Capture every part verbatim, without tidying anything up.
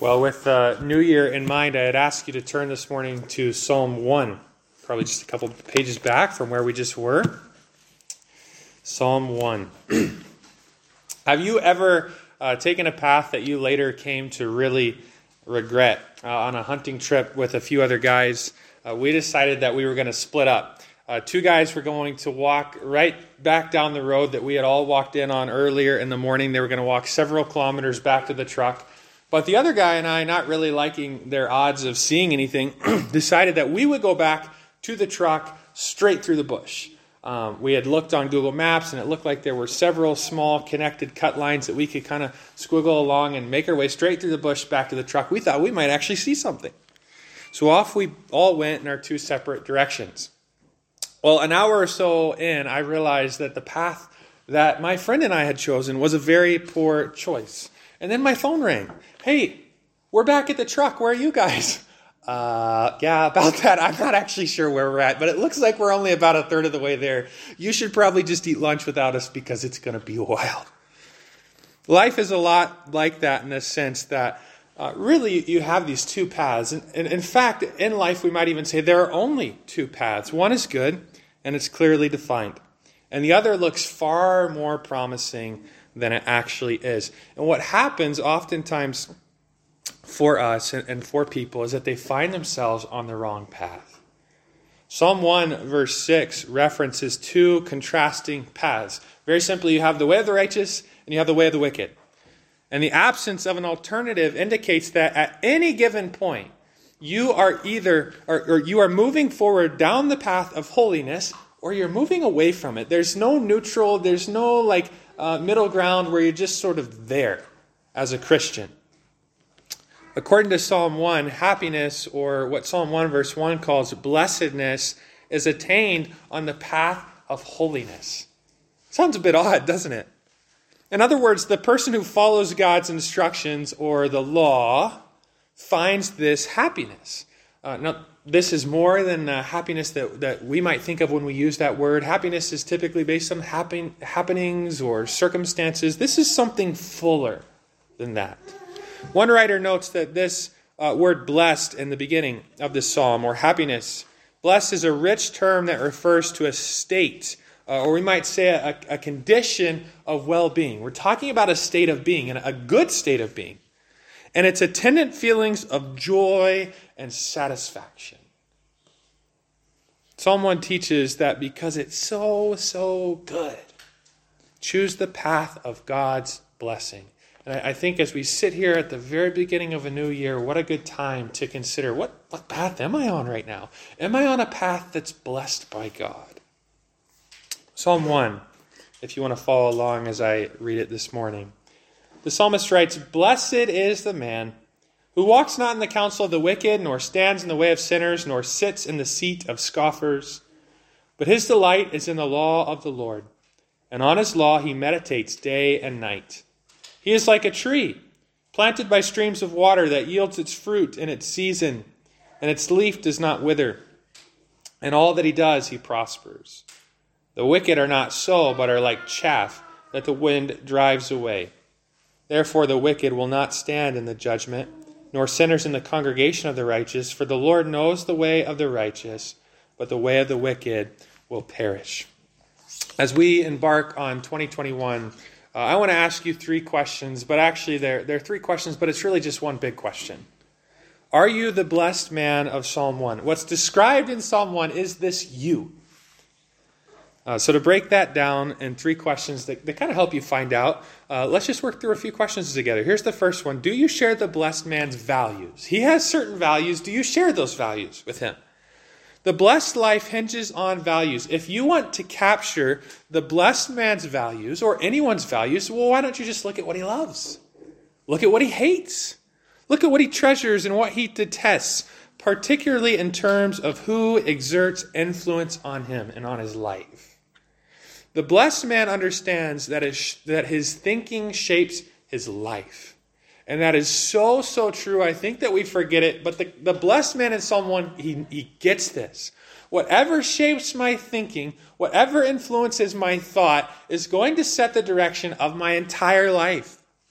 Well, with uh, New Year in mind, I'd ask you to turn this morning to Psalm one, probably just a couple pages back from where we just were. Psalm one. Have you ever uh, taken a path that you later came to really regret? Uh, on a hunting trip with a few other guys, uh, we decided that we were going to split up. Uh, two guys were going to walk right back down the road that we had all walked in on earlier in the morning. They were going to walk several kilometers back to the truck. But the other guy and I, not really liking their odds of seeing anything, decided that we would go back to the truck straight through the bush. Um, we had looked on Google Maps, and it looked like there were several small connected cut lines that we could kind of squiggle along and make our way straight through the bush back to the truck. We thought we might actually see something. So off we all went in our two separate directions. Well, an hour or so in, I realized that the path that my friend and I had chosen was a very poor choice. And then my phone rang. Hey, we're back at the truck. Where are you guys? Uh, yeah, about that. I'm not actually sure where we're at, but it looks like we're only about a third of the way there. You should probably just eat lunch without us because it's going to be a while. Life is a lot like that in the sense that uh, really you have these two paths. And, and in fact, in life, we might even say there are only two paths. One is good, and it's clearly defined. And the other looks far more promising than it actually is. And what happens oftentimes for us and, and for people is that they find themselves on the wrong path. Psalm one verse six references two contrasting paths. Very simply, you have the way of the righteous and you have the way of the wicked. And the absence of an alternative indicates that at any given point, you are either, or, or you are moving forward down the path of holiness, or you're moving away from it. There's no neutral, there's no like uh, middle ground where you're just sort of there as a Christian. According to Psalm one, happiness, or what Psalm one verse one calls blessedness, is attained on the path of holiness. Sounds a bit odd, doesn't it? In other words, the person who follows God's instructions or the law finds this happiness. Uh, now, this is more than uh, happiness that, that we might think of when we use that word. Happiness is typically based on happen, happenings or circumstances. This is something fuller than that. One writer notes that this uh, word blessed in the beginning of this psalm, or happiness, blessed is a rich term that refers to a state, uh, or we might say a, a condition of well-being. We're talking about a state of being, and a good state of being. And its attendant feelings of joy and satisfaction. Psalm one teaches that because it's so, so good, choose the path of God's blessing. And I think as we sit here at the very beginning of a new year, what a good time to consider, what, what path am I on right now? Am I on a path that's blessed by God? Psalm one, if you want to follow along as I read it this morning. The psalmist writes, "Blessed is the man who walks not in the counsel of the wicked, nor stands in the way of sinners, nor sits in the seat of scoffers. But his delight is in the law of the Lord, and on his law he meditates day and night. He is like a tree planted by streams of water that yields its fruit in its season, and its leaf does not wither. And all that he does, he prospers. The wicked are not so, but are like chaff that the wind drives away. Therefore the wicked will not stand in the judgment, nor sinners in the congregation of the righteous. For the Lord knows the way of the righteous, but the way of the wicked will perish." As we embark on twenty twenty-one, uh, I want to ask you three questions, but actually they're, they're three questions, but it's really just one big question. Are you the blessed man of Psalm one? What's described in Psalm one, is this you? Uh, so to break that down in three questions that, that kind of help you find out, uh, let's just work through a few questions together. Here's the first one. Do you share the blessed man's values? He has certain values. Do you share those values with him? The blessed life hinges on values. If you want to capture the blessed man's values or anyone's values, well, why don't you just look at what he loves? Look at what he hates. Look at what he treasures and what he detests, particularly in terms of who exerts influence on him and on his life. The blessed man understands that his, that his thinking shapes his life. And that is so, so true. I think that we forget it. But the, the blessed man in Psalm one, he, he gets this. Whatever shapes my thinking, whatever influences my thought, is going to set the direction of my entire life.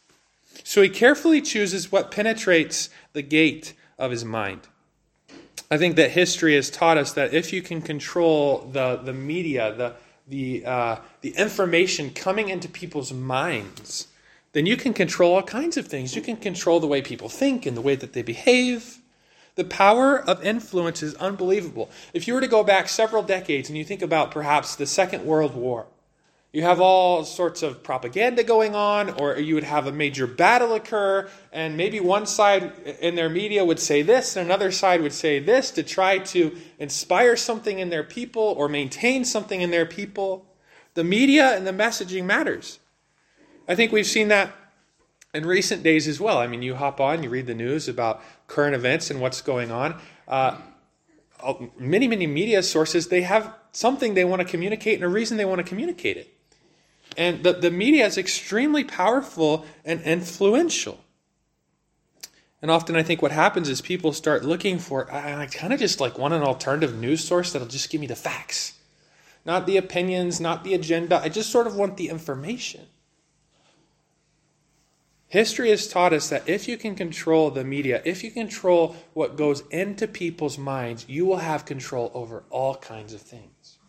So he carefully chooses what penetrates the gate of his mind. I think that history has taught us that if you can control the, the media, the, the, uh, the information coming into people's minds, then you can control all kinds of things. You can control the way people think and the way that they behave. The power of influence is unbelievable. If you were to go back several decades and you think about perhaps the Second World War, you have all sorts of propaganda going on, or you would have a major battle occur, and maybe one side in their media would say this, and another side would say this to try to inspire something in their people or maintain something in their people. The media and the messaging matters. I think we've seen that in recent days as well. I mean, you hop on, you read the news about current events and what's going on. Uh, many, many media sources, they have something they want to communicate and a reason they want to communicate it. And the, the media is extremely powerful and influential. And often I think what happens is people start looking for, I, I kind of just like want an alternative news source that'll just give me the facts. Not the opinions, not the agenda. I just sort of want the information. History has taught us that if you can control the media, if you control what goes into people's minds, you will have control over all kinds of things.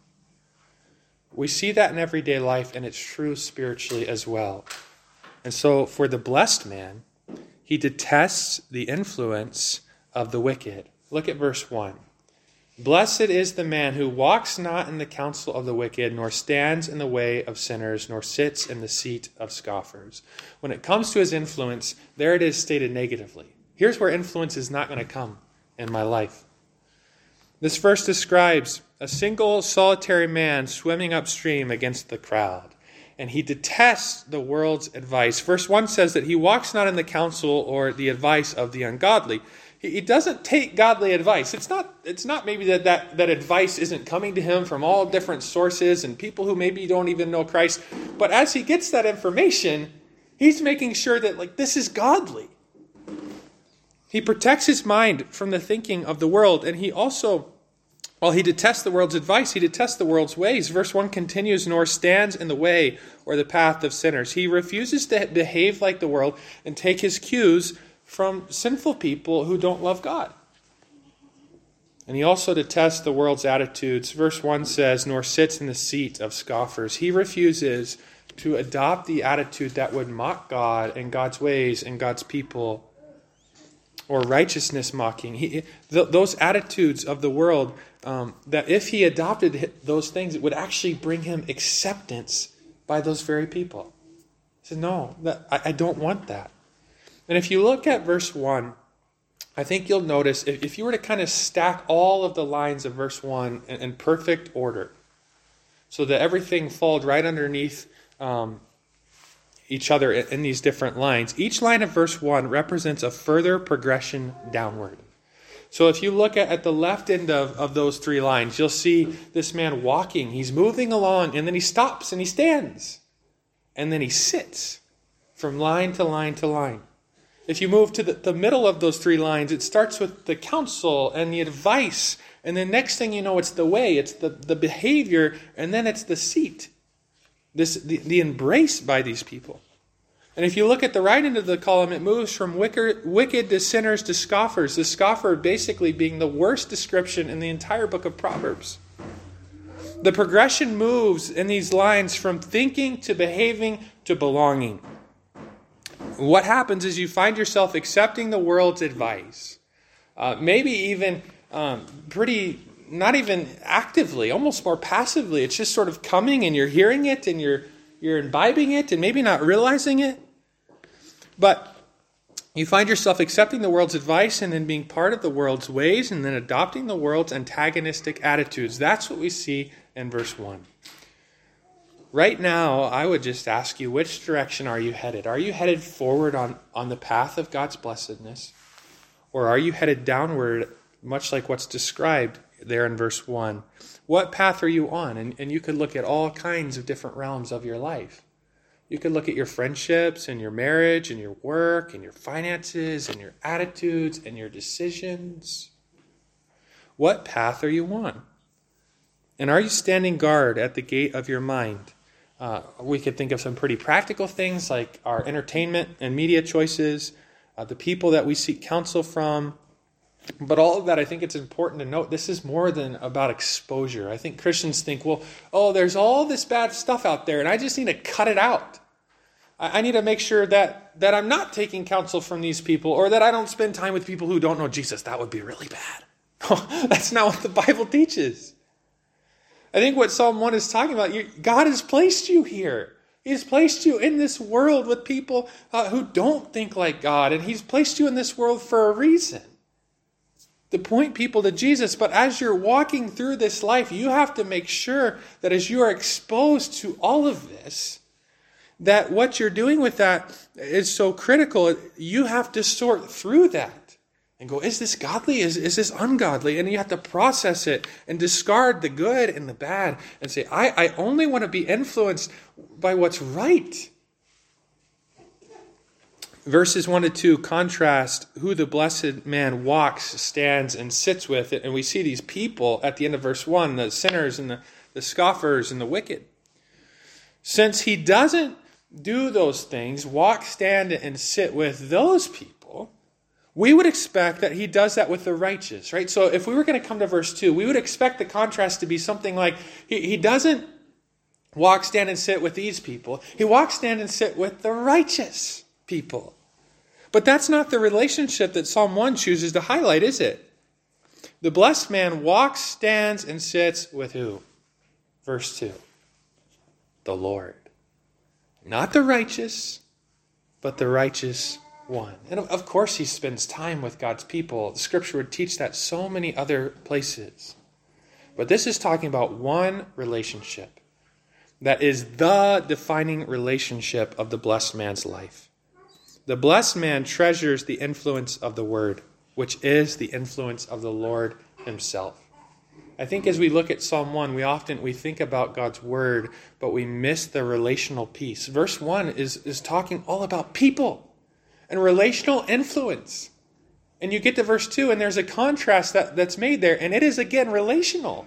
We see that in everyday life, and it's true spiritually as well. And so for the blessed man, he detests the influence of the wicked. Look at verse one. Blessed is the man who walks not in the counsel of the wicked, nor stands in the way of sinners, nor sits in the seat of scoffers. When it comes to his influence, there it is stated negatively. Here's where influence is not going to come in my life. This verse describes a single solitary man swimming upstream against the crowd, and he detests the world's advice. Verse one says that he walks not in the counsel or the advice of the ungodly. He doesn't take godly advice. It's not, it's not maybe that, that that advice isn't coming to him from all different sources and people who maybe don't even know Christ. But as he gets that information, he's making sure that like this is godly. He protects his mind from the thinking of the world, and he also, while he detests the world's advice, he detests the world's ways. Verse one continues, nor stands in the way or the path of sinners. He refuses to behave like the world and take his cues from sinful people who don't love God. And he also detests the world's attitudes. Verse one says, nor sits in the seat of scoffers. He refuses to adopt the attitude that would mock God and God's ways and God's people, or righteousness mocking. He, th- those attitudes of the world, um, that if he adopted those things, it would actually bring him acceptance by those very people. He said, no, that, I, I don't want that. And if you look at verse one, I think you'll notice, if, if you were to kind of stack all of the lines of verse one in, in perfect order, so that everything falls right underneath um, each other in, in these different lines, each line of verse one represents a further progression downward. So if you look at, at the left end of, of those three lines, you'll see this man walking. He's moving along, and then he stops and he stands. And then he sits from line to line to line. If you move to the, the middle of those three lines, it starts with the counsel and the advice. And then next thing you know, it's the way, it's the, the behavior, and then it's the seat. This the, the embrace by these people. And if you look at the right end of the column, it moves from wicked, wicked to sinners to scoffers. The scoffer basically being the worst description in the entire book of Proverbs. The progression moves in these lines from thinking to behaving to belonging. What happens is you find yourself accepting the world's advice. Uh, maybe even um, pretty, not even actively, almost more passively. It's just sort of coming and you're hearing it and you're you're imbibing it and maybe not realizing it. But you find yourself accepting the world's advice and then being part of the world's ways and then adopting the world's antagonistic attitudes. That's what we see in verse one. Right now, I would just ask you, which direction are you headed? Are you headed forward on, on the path of God's blessedness? Or are you headed downward, much like what's described there in verse one? What path are you on? And, and you could look at all kinds of different realms of your life. You could look at your friendships and your marriage and your work and your finances and your attitudes and your decisions. What path are you on? And are you standing guard at the gate of your mind? Uh, we could think of some pretty practical things like our entertainment and media choices, uh, the people that we seek counsel from. But all of that, I think it's important to note, this is more than about exposure. I think Christians think, well, oh, there's all this bad stuff out there, and I just need to cut it out. I, I need to make sure that, that I'm not taking counsel from these people, or that I don't spend time with people who don't know Jesus. That would be really bad. That's not what the Bible teaches. I think what Psalm one is talking about, you, God has placed you here. He has placed you in this world with people uh, who don't think like God, and He's placed you in this world for a reason. To point people to Jesus, but as you're walking through this life, you have to make sure that as you are exposed to all of this, that what you're doing with that is so critical. You have to sort through that and go, is this godly? Is, is this ungodly? And you have to process it and discard the good and the bad and say, I, I only want to be influenced by what's right. Verses one to two contrast who the blessed man walks, stands, and sits with. And we see these people at the end of verse one, the sinners and the, the scoffers and the wicked. Since he doesn't do those things, walk, stand, and sit with those people, we would expect that he does that with the righteous, right? So if we were going to come to verse two, we would expect the contrast to be something like, he, he doesn't walk, stand, and sit with these people. He walks, stand, and sit with the righteous people. But that's not the relationship that Psalm one chooses to highlight, is it? The blessed man walks, stands, and sits with who? Verse two. The Lord. Not the righteous, but the righteous one. And of course he spends time with God's people. The Scripture would teach that so many other places. But this is talking about one relationship that is the defining relationship of the blessed man's life. The blessed man treasures the influence of the Word, which is the influence of the Lord Himself. I think as we look at Psalm one, we often we think about God's Word, but we miss the relational piece. Verse one is, is talking all about people and relational influence. And you get to verse two, and there's a contrast that, that's made there, and it is again relational.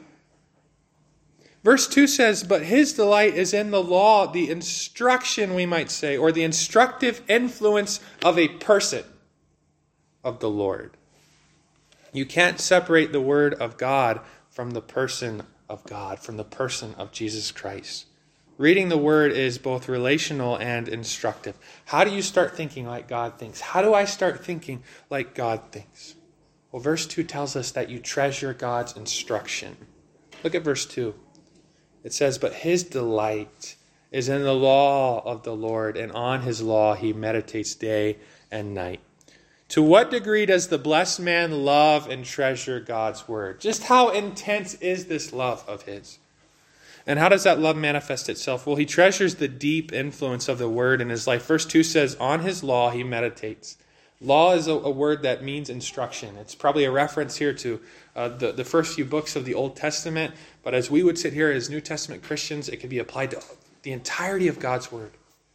Verse two says, but his delight is in the law, the instruction, we might say, or the instructive influence of a person, of the Lord. You can't separate the Word of God from the person of God, from the person of Jesus Christ. Reading the Word is both relational and instructive. How do you start thinking like God thinks? How do I start thinking like God thinks? Well, verse two tells us that you treasure God's instruction. Look at verse two. It says, but his delight is in the law of the Lord, and on his law he meditates day and night. To what degree does the blessed man love and treasure God's word? Just how intense is this love of his? And how does that love manifest itself? Well, he treasures the deep influence of the word in his life. Verse two says, on his law he meditates. Law is a, a word that means instruction. It's probably a reference here to uh, the, the first few books of the Old Testament. But as we would sit here as New Testament Christians, it can be applied to the entirety of God's word.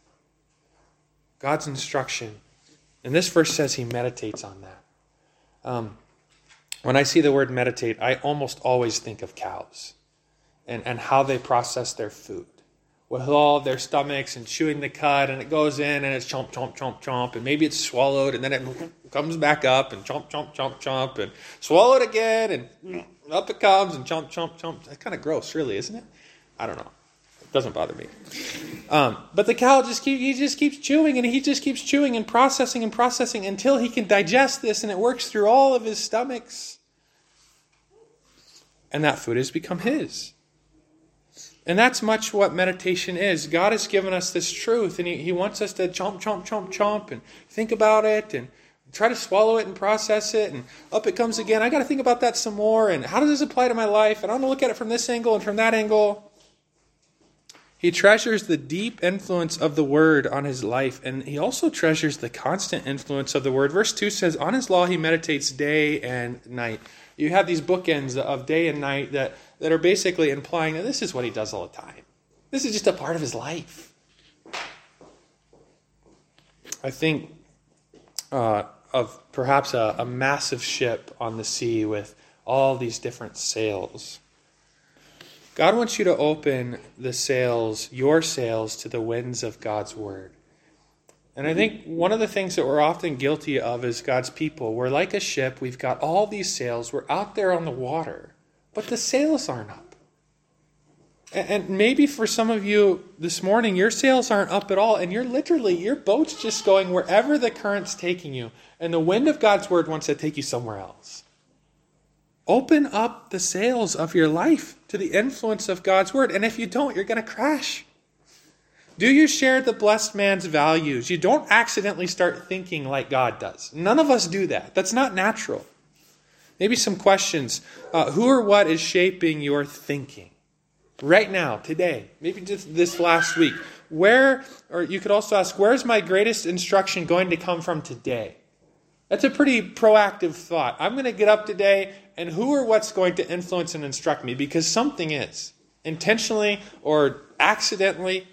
God's instruction. And this verse says he meditates on that. Um, when I see the word meditate, I almost always think of cows and, and how they process their food. With all their stomachs and chewing the cud, and it goes in and it's chomp, chomp, chomp, chomp, and maybe it's swallowed, and then it comes back up and chomp, chomp, chomp, chomp, and swallowed again, and up it comes and chomp, chomp, chomp. That's kind of gross, really, isn't it? I don't know. It doesn't bother me. Um, but the cow just keep, he just keeps chewing, and he just keeps chewing and processing and processing until he can digest this, and it works through all of his stomachs. And that food has become his. And that's much what meditation is. God has given us this truth, and he, he wants us to chomp, chomp, chomp, chomp, and think about it, and try to swallow it and process it, and up it comes again. I got to think about that some more, and how does this apply to my life? And I'm going to look at it from this angle and from that angle. He treasures the deep influence of the Word on his life, and he also treasures the constant influence of the Word. Verse two says, on his law he meditates day and night. You have these bookends of day and night that, that are basically implying that this is what he does all the time. This is just a part of his life. I think uh, of perhaps a, a massive ship on the sea with all these different sails. God wants you to open the sails, your sails, to the winds of God's word. And I think one of the things that we're often guilty of as God's people, we're like a ship, we've got all these sails, we're out there on the water, but the sails aren't up. And maybe for some of you this morning, your sails aren't up at all, and you're literally, your boat's just going wherever the current's taking you, and the wind of God's word wants to take you somewhere else. Open up the sails of your life to the influence of God's word, and if you don't, you're going to crash. Do you share the blessed man's values? You don't accidentally start thinking like God does. None of us do that. That's not natural. Maybe some questions. Uh, who or what is shaping your thinking? Right now, today, maybe just this last week. Where, or you could also ask, where's my greatest instruction going to come from today? That's a pretty proactive thought. I'm going to get up today, and who or what's going to influence and instruct me? Because something is, intentionally or accidentally.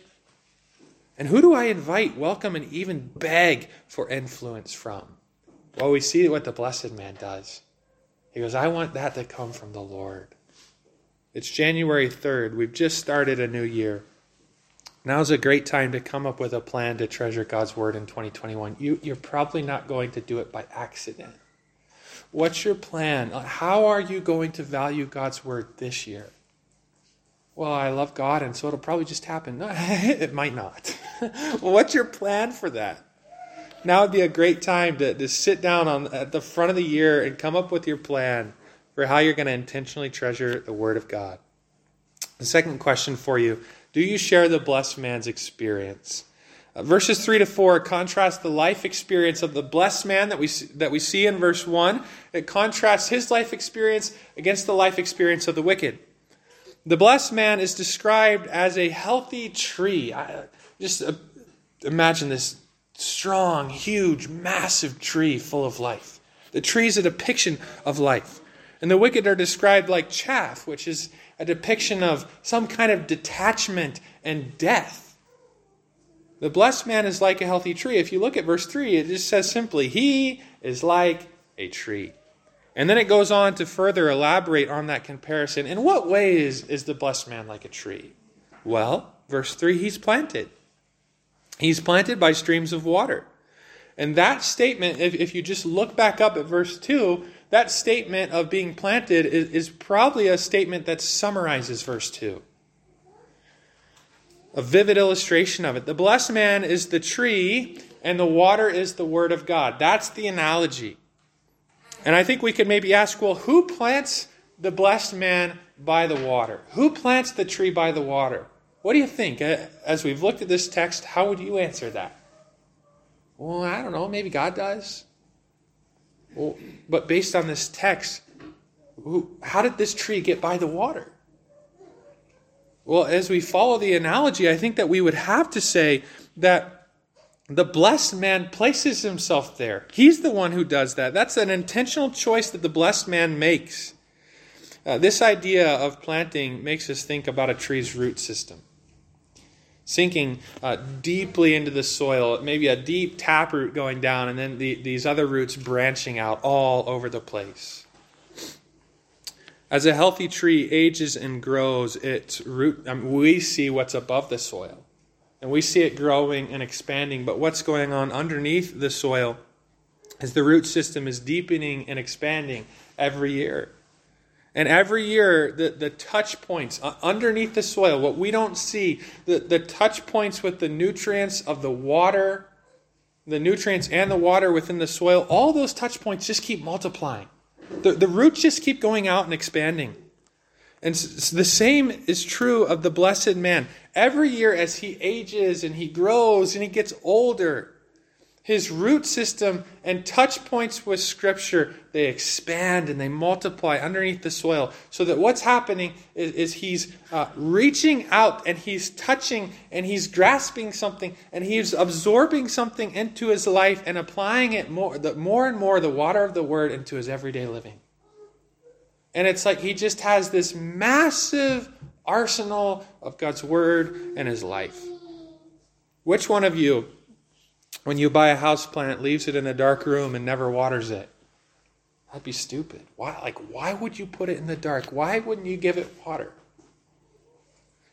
And who do I invite, welcome, and even beg for influence from? Well, we see what the blessed man does. He goes, I want that to come from the Lord. It's January third. We've just started a new year. Now's a great time to come up with a plan to treasure God's word in twenty twenty-one. You, you're probably not going to do it by accident. What's your plan? How are you going to value God's word this year? Well, I love God, and so it'll probably just happen. No, it might not. Well, what's your plan for that? Now would be a great time to, to sit down on at the front of the year and come up with your plan for how you're going to intentionally treasure the word of God. The second question for you, do you share the blessed man's experience? Uh, verses three to four contrast the life experience of the blessed man that we that we see in verse one. It contrasts his life experience against the life experience of the wicked. The blessed man is described as a healthy tree. I, just uh, imagine this strong, huge, massive tree full of life. The tree is a depiction of life. And the wicked are described like chaff, which is a depiction of some kind of detachment and death. The blessed man is like a healthy tree. If you look at verse three, it just says simply, he is like a tree. And then it goes on to further elaborate on that comparison. In what way is, is the blessed man like a tree? Well, verse three, he's planted. He's planted by streams of water. And that statement, if, if you just look back up at verse two, that statement of being planted is, is probably a statement that summarizes verse two. A vivid illustration of it. The blessed man is the tree, and the water is the word of God. That's the analogy. And I think we could maybe ask, well, who plants the blessed man by the water? Who plants the tree by the water? What do you think? As we've looked at this text, how would you answer that? Well, I don't know. Maybe God does. Well, but based on this text, who, how did this tree get by the water? Well, as we follow the analogy, I think that we would have to say that the blessed man places himself there. He's the one who does that. That's an intentional choice that the blessed man makes. Uh, this idea of planting makes us think about a tree's root system. Sinking uh, deeply into the soil, maybe a deep taproot going down, and then the, these other roots branching out all over the place. As a healthy tree ages and grows, its root, I mean, we see what's above the soil. And we see it growing and expanding, but what's going on underneath the soil is the root system is deepening and expanding every year. And every year, the, the touch points underneath the soil, what we don't see, the, the touch points with the nutrients of the water, the nutrients and the water within the soil, all those touch points just keep multiplying. The, the roots just keep going out and expanding. And the same is true of the blessed man. Every year as he ages and he grows and he gets older, his root system and touch points with Scripture, they expand and they multiply underneath the soil. So that what's happening is, is he's uh, reaching out and he's touching and he's grasping something and he's absorbing something into his life and applying it more, the, more and more, the water of the Word, into his everyday living. And it's like he just has this massive arsenal of God's Word and his life. Which one of you, when you buy a houseplant, leaves it in a dark room and never waters it? That'd be stupid. Why? Like, why would you put it in the dark? Why wouldn't you give it water?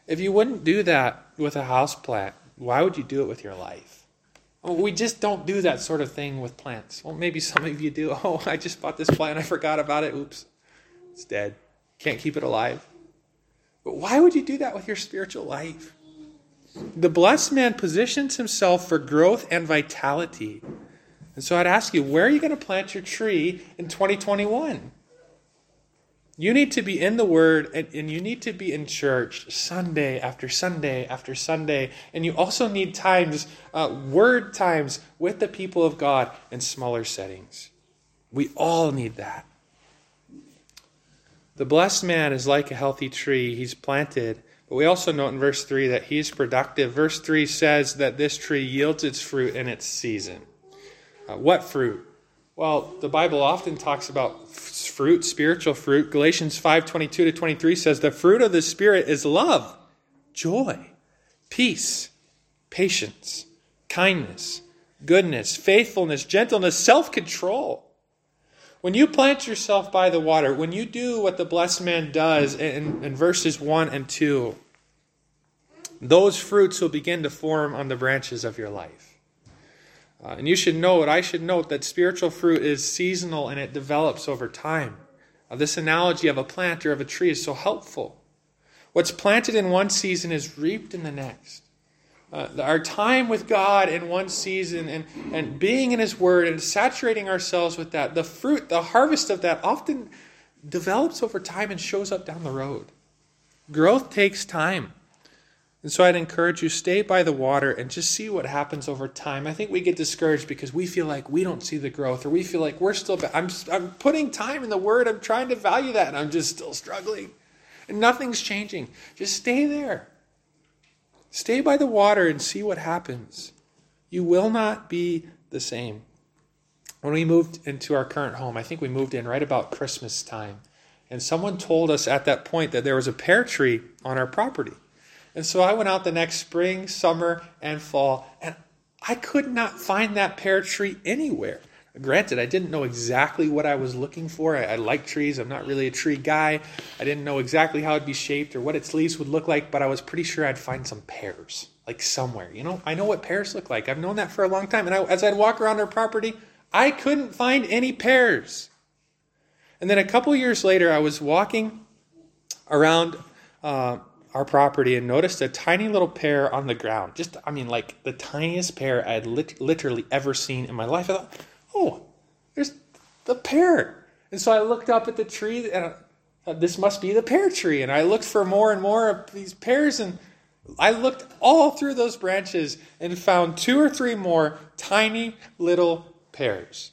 If you wouldn't do that with a house plant, why would you do it with your life? Well, we just don't do that sort of thing with plants. Well, maybe some of you do. Oh, I just bought this plant. I forgot about it. Oops. It's dead. Can't keep it alive. But why would you do that with your spiritual life? The blessed man positions himself for growth and vitality. And so I'd ask you, where are you going to plant your tree in twenty twenty-one? You need to be in the Word, and, and you need to be in church Sunday after Sunday after Sunday. And you also need times, uh, word times with the people of God in smaller settings. We all need that. The blessed man is like a healthy tree. He's planted. But we also note in verse three that he's productive. Verse three says that this tree yields its fruit in its season. Uh, what fruit? Well, the Bible often talks about fruit, spiritual fruit. Galatians five twenty-two to twenty-three says the fruit of the Spirit is love, joy, peace, patience, kindness, goodness, faithfulness, gentleness, self-control. When you plant yourself by the water, when you do what the blessed man does in, in verses one and two, those fruits will begin to form on the branches of your life. Uh, and you should note, I should note that spiritual fruit is seasonal and it develops over time. Uh, this analogy of a plant or of a tree is so helpful. What's planted in one season is reaped in the next. Uh, our time with God in one season and, and being in His Word and saturating ourselves with that, the fruit, the harvest of that often develops over time and shows up down the road. Growth takes time. And so I'd encourage you, stay by the water and just see what happens over time. I think we get discouraged because we feel like we don't see the growth, or we feel like we're still, I'm, I'm putting time in the Word, I'm trying to value that, and I'm just still struggling. And nothing's changing. Just stay there. Stay by the water and see what happens. You will not be the same. When we moved into our current home, I think we moved in right about Christmas time. And someone told us at that point that there was a pear tree on our property. And so I went out the next spring, summer, and fall, and I could not find that pear tree anywhere. Granted, I didn't know exactly what I was looking for. I, I like trees. I'm not really a tree guy. I didn't know exactly how it'd be shaped or what its leaves would look like, but I was pretty sure I'd find some pears, like somewhere. You know, I know what pears look like. I've known that for a long time. And I, as I'd walk around our property, I couldn't find any pears. And then a couple years later, I was walking around uh, our property and noticed a tiny little pear on the ground. Just, I mean, like the tiniest pear I had lit- literally ever seen in my life. I thought, oh, there's the pear. And so I looked up at the tree, and I thought, this must be the pear tree. And I looked for more and more of these pears, and I looked all through those branches and found two or three more tiny little pears.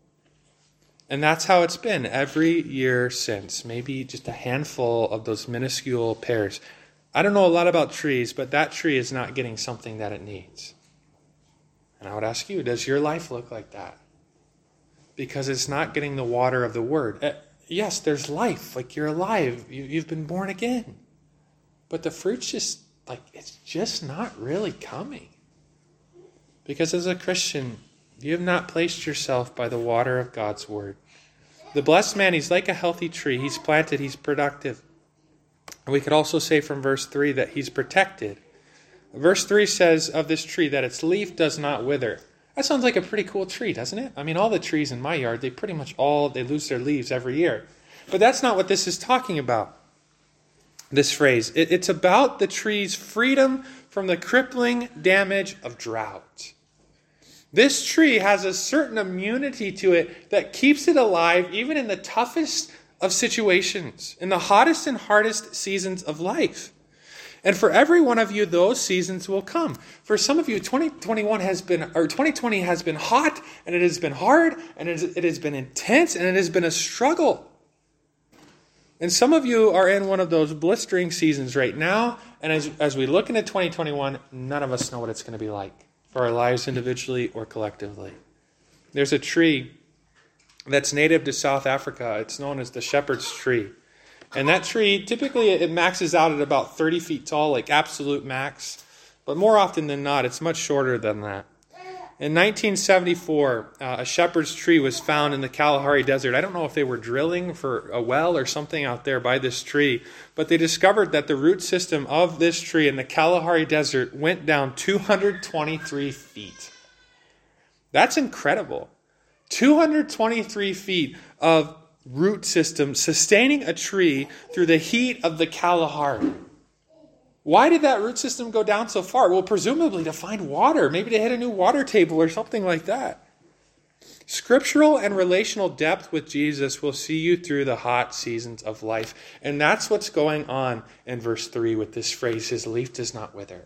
And that's how it's been every year since. Maybe just a handful of those minuscule pears. I don't know a lot about trees, but that tree is not getting something that it needs. And I would ask you, does your life look like that? Because it's not getting the water of the Word. Uh, yes, there's life, like you're alive, you, you've been born again. But the fruit's just, like, it's just not really coming. Because as a Christian, you have not placed yourself by the water of God's Word. The blessed man, he's like a healthy tree. He's planted, he's productive. And we could also say from verse three that he's protected. Verse three says of this tree that its leaf does not wither. That sounds like a pretty cool tree, doesn't it? I mean, all the trees in my yard, they pretty much all, they lose their leaves every year. But that's not what this is talking about, this phrase. It, it's about the tree's freedom from the crippling damage of drought. This tree has a certain immunity to it that keeps it alive even in the toughest of situations, in the hottest and hardest seasons of life. And for every one of you, those seasons will come. For some of you, twenty twenty-one has been, or twenty twenty has been hot, and it has been hard, and it has been intense, and it has been a struggle. And some of you are in one of those blistering seasons right now, and as, as we look into twenty twenty-one, none of us know what it's going to be like for our lives individually or collectively. There's a tree that's native to South Africa. It's known as the shepherd's tree. And that tree, typically it maxes out at about thirty feet tall, like absolute max. But more often than not, it's much shorter than that. In nineteen seventy-four, uh, a shepherd's tree was found in the Kalahari Desert. I don't know if they were drilling for a well or something out there by this tree, but they discovered that the root system of this tree in the Kalahari Desert went down two hundred twenty-three feet. That's incredible. two hundred twenty-three feet of root system sustaining a tree through the heat of the Kalahari. Why did that root system go down so far? Well, presumably to find water, maybe to hit a new water table or something like that. Scriptural and relational depth with Jesus will see you through the hot seasons of life. And that's what's going on in verse three with this phrase, his leaf does not wither.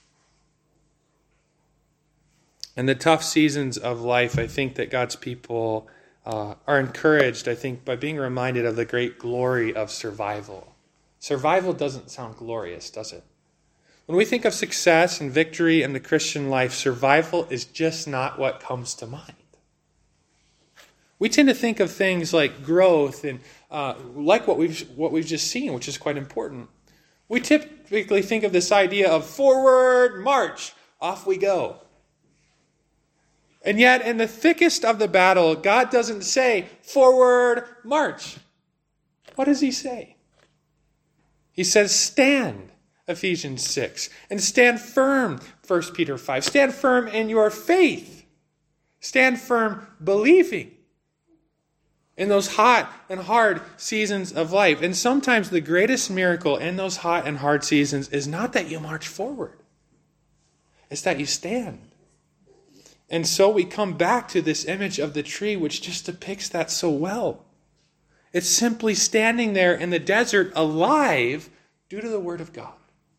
In the tough seasons of life, I think that God's people uh, are encouraged, I think, by being reminded of the great glory of survival. Survival doesn't sound glorious, does it? When we think of success and victory in the Christian life, survival is just not what comes to mind. We tend to think of things like growth and uh, like what we've what we've just seen, which is quite important. We typically think of this idea of forward march, off we go. And yet, in the thickest of the battle, God doesn't say forward march. What does he say? He says stand. Ephesians six. And stand firm, First Peter five. Stand firm in your faith. Stand firm believing in those hot and hard seasons of life. And sometimes the greatest miracle in those hot and hard seasons is not that you march forward. It's that you stand. And so we come back to this image of the tree, which just depicts that so well. It's simply standing there in the desert alive due to the Word of God.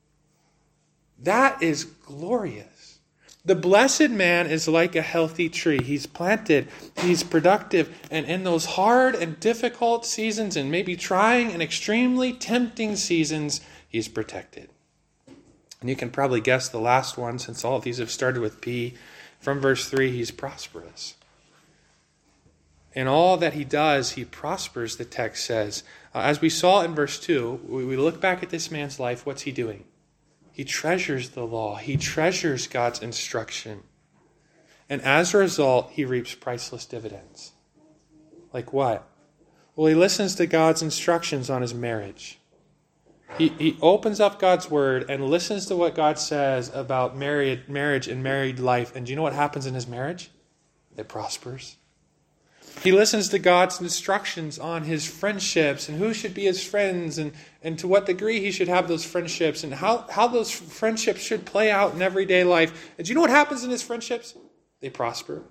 That is glorious. The blessed man is like a healthy tree. He's planted, he's productive, and in those hard and difficult seasons and maybe trying and extremely tempting seasons, he's protected. And you can probably guess the last one, since all of these have started with P. From verse three, he's prosperous. In all that he does, he prospers, the text says. Uh, as we saw in verse two, we, we look back at this man's life, what's he doing? He treasures the law. He treasures God's instruction. And as a result, he reaps priceless dividends. Like what? Well, he listens to God's instructions on his marriage. He, he opens up God's word and listens to what God says about married, marriage and married life. And do you know what happens in his marriage? It prospers. He listens to God's instructions on his friendships and who should be his friends and, and to what degree he should have those friendships and how, how those friendships should play out in everyday life. And do you know what happens in his friendships? They prosper.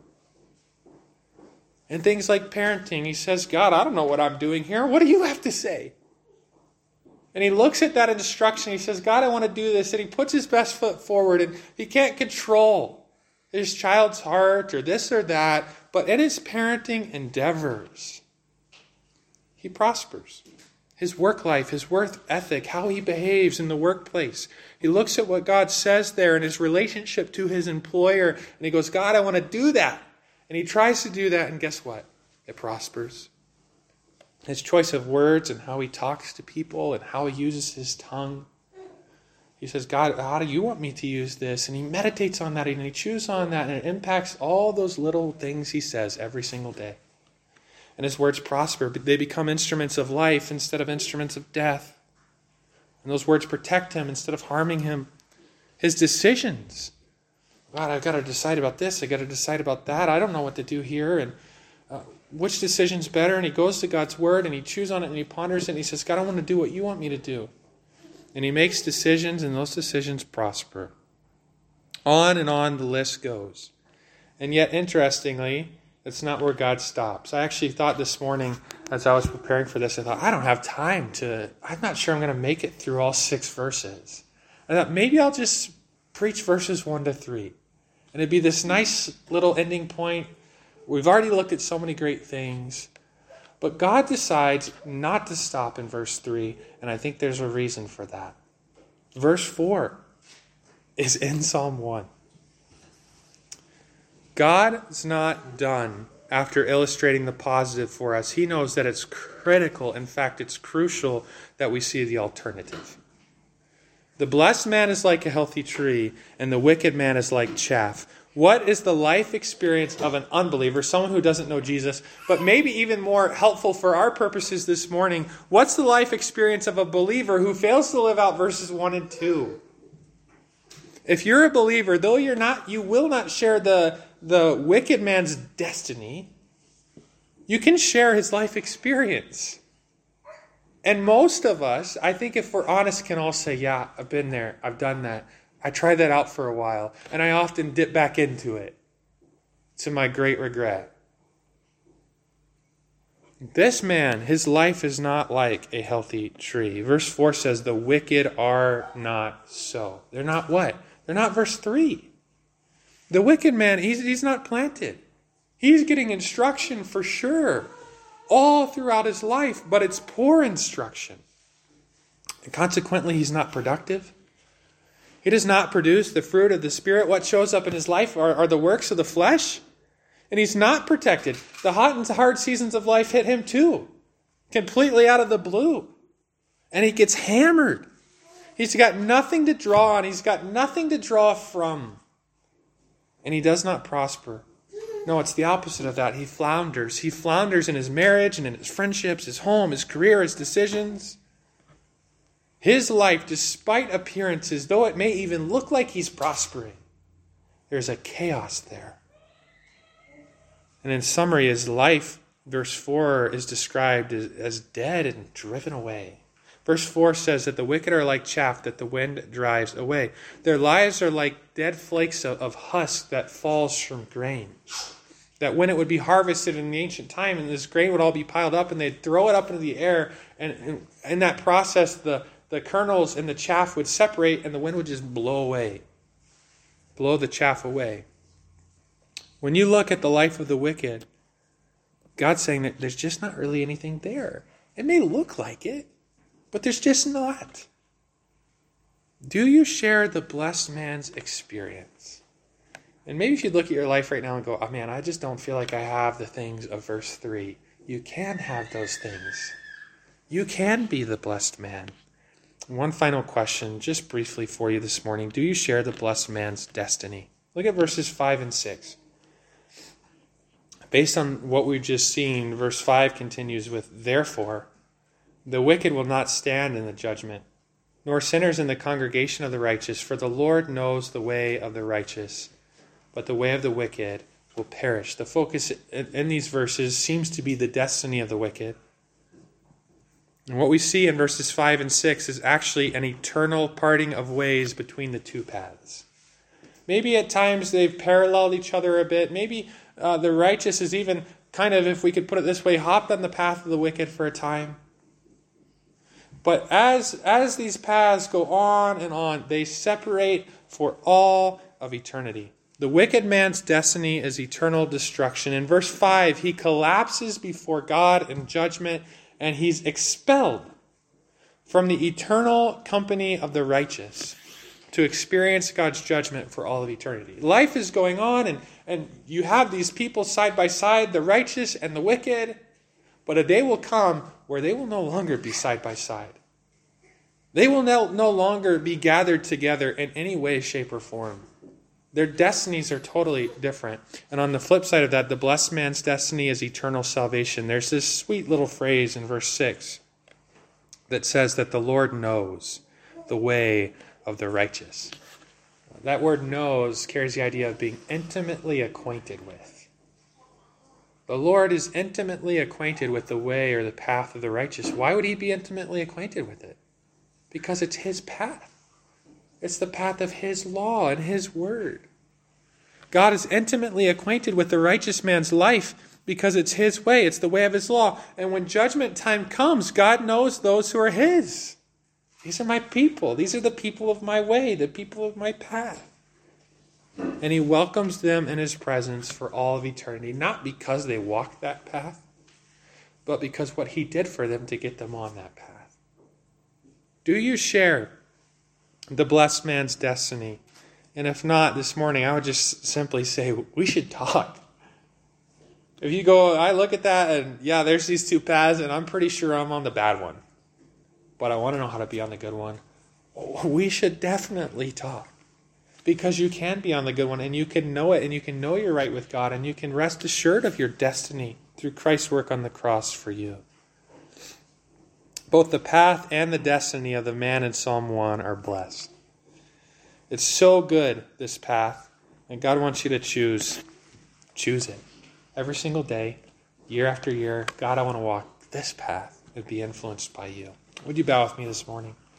And things like parenting, he says, God, I don't know what I'm doing here. What do you have to say? And he looks at that instruction. He says, God, I want to do this. And he puts his best foot forward. And he can't control his child's heart or this or that. But in his parenting endeavors, he prospers. His work life, his work ethic, how he behaves in the workplace. He looks at what God says there in his relationship to his employer. And he goes, God, I want to do that. And he tries to do that. And guess what? It prospers. His choice of words and how he talks to people and how he uses his tongue. He says, God, how do you want me to use this? And he meditates on that and he chews on that and it impacts all those little things he says every single day. And his words prosper, but they become instruments of life instead of instruments of death. And those words protect him instead of harming him. His decisions. God, I've got to decide about this. I've got to decide about that. I don't know what to do here. And uh, which decision's better? And he goes to God's word and he chews on it and he ponders it and he says, God, I want to do what you want me to do. And he makes decisions, and those decisions prosper. On and on the list goes. And yet, interestingly, that's not where God stops. I actually thought this morning, as I was preparing for this, I thought, I don't have time to, I'm not sure I'm going to make it through all six verses. I thought, maybe I'll just preach verses one to three. And it'd be this nice little ending point. We've already looked at so many great things. But God decides not to stop in verse three, and I think there's a reason for that. Verse four is in Psalm one. God's not done after illustrating the positive for us. He knows that it's critical, in fact, it's crucial that we see the alternative. The blessed man is like a healthy tree, and the wicked man is like chaff. What is the life experience of an unbeliever, someone who doesn't know Jesus? But maybe even more helpful for our purposes this morning, what's the life experience of a believer who fails to live out verses one and two? If you're a believer, though you're not, you will not share the, the wicked man's destiny, you can share his life experience. And most of us, I think if we're honest, can all say, yeah, I've been there. I've done that. I tried that out for a while. And I often dip back into it to my great regret. This man, his life is not like a healthy tree. Verse four says, the wicked are not so. They're not what? They're not verse three. The wicked man, he's, he's not planted. He's getting instruction for sure. All throughout his life, but it's poor instruction. And consequently, he's not productive. He does not produce the fruit of the Spirit. What shows up in his life are, are the works of the flesh. And he's not protected. The hot and hard seasons of life hit him too. Completely out of the blue. And he gets hammered. He's got nothing to draw on. He's got nothing to draw from. And he does not prosper. No, it's the opposite of that. He flounders. He flounders in his marriage and in his friendships, his home, his career, his decisions. His life, despite appearances, though it may even look like he's prospering, there's a chaos there. And in summary, his life, verse four, is described as, as dead and driven away. Verse four says that the wicked are like chaff that the wind drives away. Their lives are like dead flakes of, of husk that falls from grain. That when it would be harvested in the ancient time, and this grain would all be piled up, and they'd throw it up into the air, and, and in that process, the, the kernels and the chaff would separate, and the wind would just blow away. Blow the chaff away. When you look at the life of the wicked, God's saying that there's just not really anything there. It may look like it, but there's just not. Do you share the blessed man's experience? And maybe if you look at your life right now and go, oh man, I just don't feel like I have the things of verse three. You can have those things. You can be the blessed man. One final question, just briefly for you this morning. Do you share the blessed man's destiny? Look at verses five and six. Based on what we've just seen, verse five continues with, therefore, the wicked will not stand in the judgment, nor sinners in the congregation of the righteous, for the Lord knows the way of the righteous, but the way of the wicked will perish. The focus in these verses seems to be the destiny of the wicked. And what we see in verses five and six is actually an eternal parting of ways between the two paths. Maybe at times they've paralleled each other a bit. Maybe uh, the righteous is even kind of, if we could put it this way, hopped on the path of the wicked for a time. But as, as these paths go on and on, they separate for all of eternity. The wicked man's destiny is eternal destruction. In verse five, he collapses before God in judgment, and he's expelled from the eternal company of the righteous to experience God's judgment for all of eternity. Life is going on, and, and you have these people side by side, the righteous and the wicked, but a day will come where they will no longer be side by side. They will no, no longer be gathered together in any way, shape, or form. Their destinies are totally different. And on the flip side of that, the blessed man's destiny is eternal salvation. There's this sweet little phrase in verse six that says that the Lord knows the way of the righteous. That word knows carries the idea of being intimately acquainted with. The Lord is intimately acquainted with the way or the path of the righteous. Why would he be intimately acquainted with it? Because it's his path. It's the path of his law and his word. God is intimately acquainted with the righteous man's life because it's his way. It's the way of his law. And when judgment time comes, God knows those who are his. These are my people. These are the people of my way, the people of my path. And he welcomes them in his presence for all of eternity, not because they walked that path, but because what he did for them to get them on that path. Do you share the blessed man's destiny? And if not, this morning, I would just simply say, we should talk. If you go, I look at that and yeah, there's these two paths and I'm pretty sure I'm on the bad one. But I want to know how to be on the good one. we should definitely talk. Because you can be on the good one, and you can know it, and you can know you're right with God, and you can rest assured of your destiny through Christ's work on the cross for you. Both the path and the destiny of the man in Psalm one are blessed. It's so good, this path, and God wants you to choose. Choose it. Every single day, year after year, God, I want to walk this path and be influenced by you. Would you bow with me this morning?